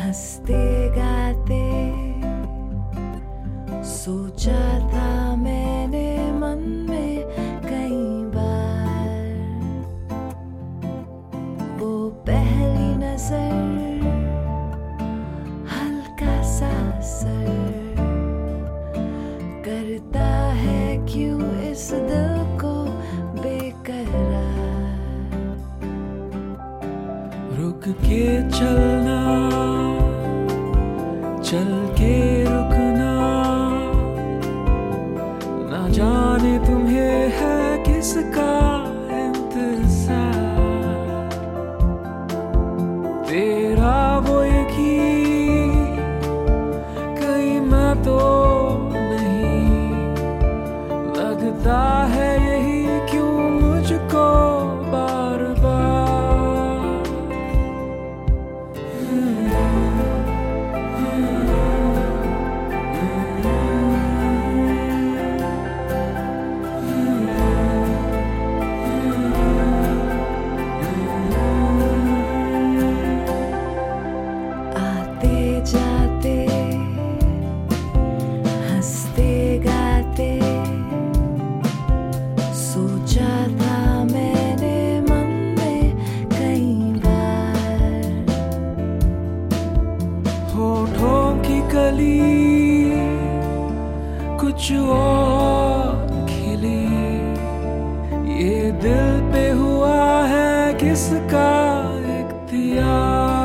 हंसते गाते सोचा था मैंने मन में कई बार, वो पहली नजर हल्का सा असर करता है क्यों इस दिल को बेकरार। रुक के चलना, चल के रुकना, ना जाने तुम्हें है किसका इंतजार। तेरा वो यकीन कहीं मैं तो नहीं, लगता है यही क्यों मुझको बार बार। जाते हंसते गाते सोचा था मैंने मन में कई बार, होठों की कली कुछ और खिली, ये दिल पे हुआ है किसका इख्तियार।